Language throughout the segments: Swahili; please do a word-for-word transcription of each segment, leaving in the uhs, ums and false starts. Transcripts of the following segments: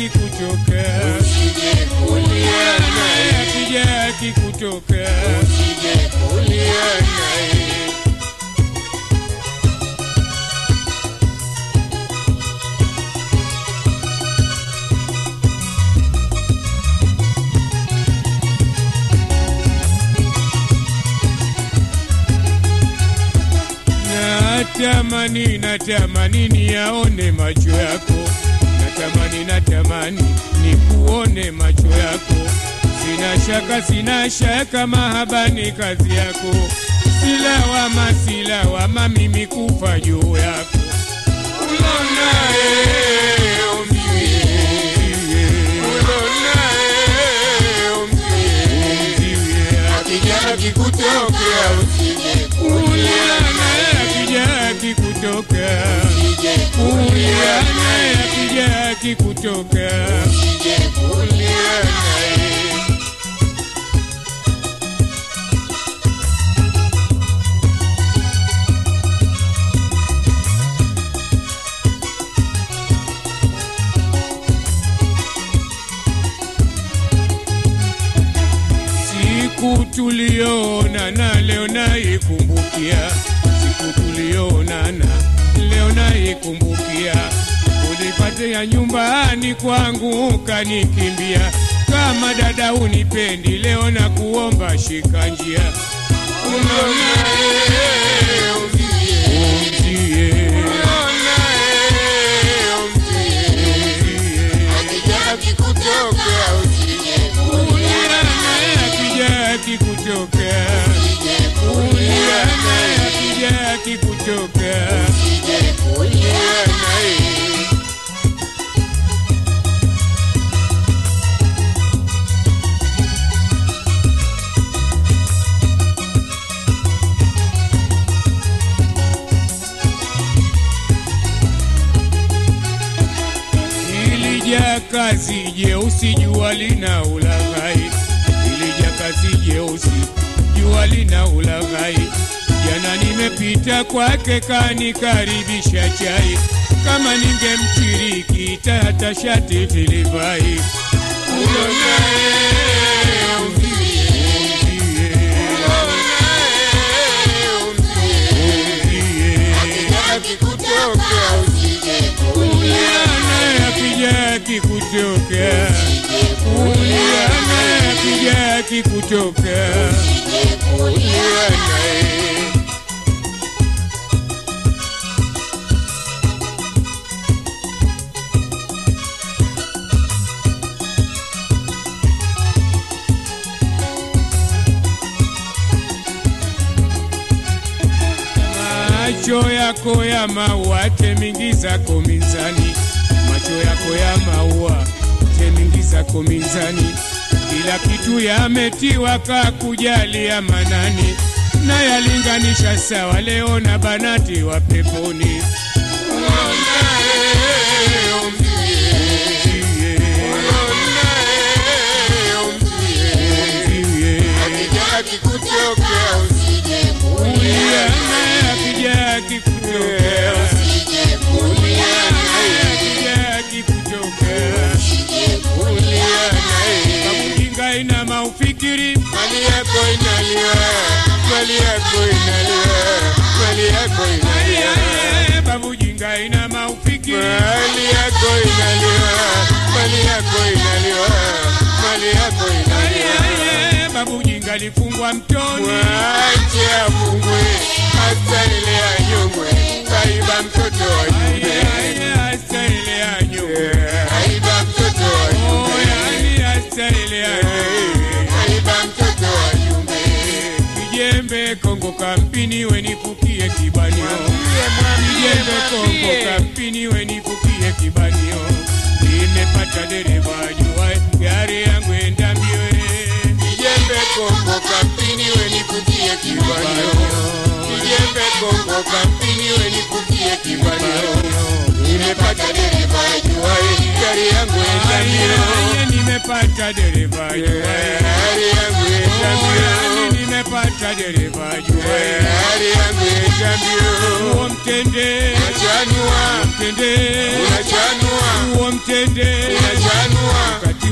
akikutoka usije kulia naye, akija akikutoka usije kulia naye. Natamani, natamani niyaone macho yako, natamani, natamani nikuone macho yako. Sina shaka, sina shaka mahaba ni kazi yako. Silawama, silawama mimi kufa juu yako. Ulonae umziwie, ulonae umziwie, akija akikutokea usije kulia naye, akija akikutoka usije kulia naye, akija akikutoka usije kulia naye. Siku tulionana leo naikumbukia, siku tulionana leo naikumbukia. Ulipatia nyumbani kwangu kanikimbia, kama dada unipendi leo na kuomba shika njia. Ulonae umziwie, ulonae umziwie, akija akikutokea usije kulia naye, akija akikutoka usije kulia naye, akija akikutoka usije kulia naye. Ilija kazi jeusi jua lina ulaghai, ilija kazi jeusi jua lina ulaghai. Jana nimepita kwake kanikaribisha chai, kama ningemchiriki hata shati tilivai. Ulonae umziwie, ulonae umziwie, akija akikutokea usije kulia naye, akija akikutoka usije kulia naye, akija akikutoka usije kulia naye. Macho yako ya maua temingi zako mizani, macho yako ya maua temingi zako mizani. Kila kitu yametiwa kakujalia manani, na yalinganisha sawa leo na banati wa peponi. Ulonae umziwie, ulonae umziwie, akija akikutokea usije kulia naye, akija akikutoka usije kulia naye, akija akikutoka usije kulia naye. Kabujinga ina maufikiri, Mali yako inaliwa, mali yako inaliwa, mali yako inaliwa, babujinga ina maufikiri, mali yako inaliwa, mali yako inaliwa, mali yako inaliwa. babujinga lifungwa mtoni, Mwache afungwe, hata ile anyongwe, kaiba mtoto wa nyumbe, hasta ile ya nyumba, kaiba mtoto wa nyumbe, hasta ile ya nyumba. kaiba mtoto wa nyumbe. Kijembe Kongo kampini wenifukie kibanio, kijembe Kongo kampini wenifukie kibanio. Nimepata dereva jua gari yangu enda mbio, Kijembe Kongo kampini wenifukie kibanio, kijembe Kongo kampini wenifukie kibanio. Nimepata dereva juae, gari yangu enda mbio, nimepata dereva jua gari yangu enda mbio, nimepata dereva jua gari yangu enda mbio. uo mtende Unachanua, mtende unachanua, uo mtende unachanua.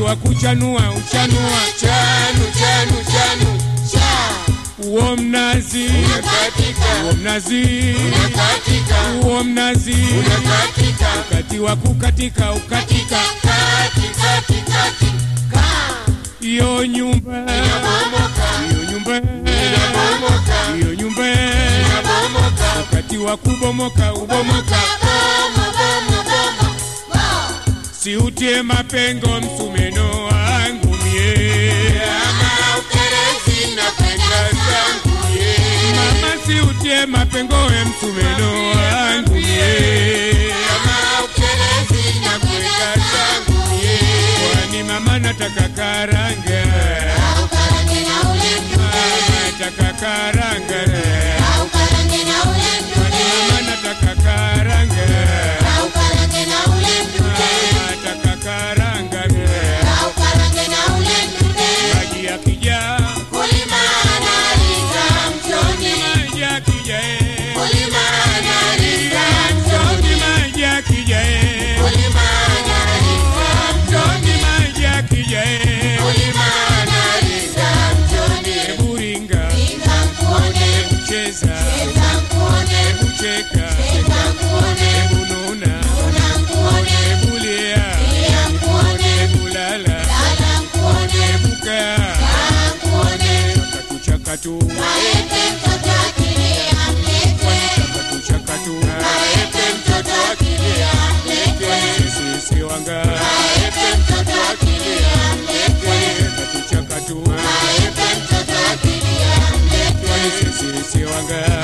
wa kuchanua uchanua chanu chanu chanu uo mnazi unakatika uo mnazi unakatika uo mnazi unakatika wakati wa kukatika ukatika kati kati kati iyo nyumba inabomoka iyo nyumba inabomoka iyo nyumba inabomoka wakati wa kubomoka ubomoka bomo bomo bomo si utie mapengo msumeno wangu mie ama ukerezi na kwenda zangu ye mama si utie mapengo ya msumeno wangu mie ama ukerezi na kwenda zangu ye kwani mama nataka karanga au karange na ule mama nataka karanga au karange na ule mama nataka karanga au karange na ule mama nataka karanga au karange na ule maji yakija kulima analiza mchoni maji yakija kulima analiza mchoni mchoni maji yakija kulima analiza mchoni maji yakija kulima analiza mchoni buringa inga kuone cheza cheza kuone kucheka cheza kuone kununa unakuone kulia pia kuone kulala lala kuone kukaa kaa kuone chakatu chakatu maete mtoto akilia mlete chakatu chakatu maete mtoto akilia mlete sisi wanga maete mtoto akilia mlete chakatu chakatu maete mtoto akilia mlete sisi wanga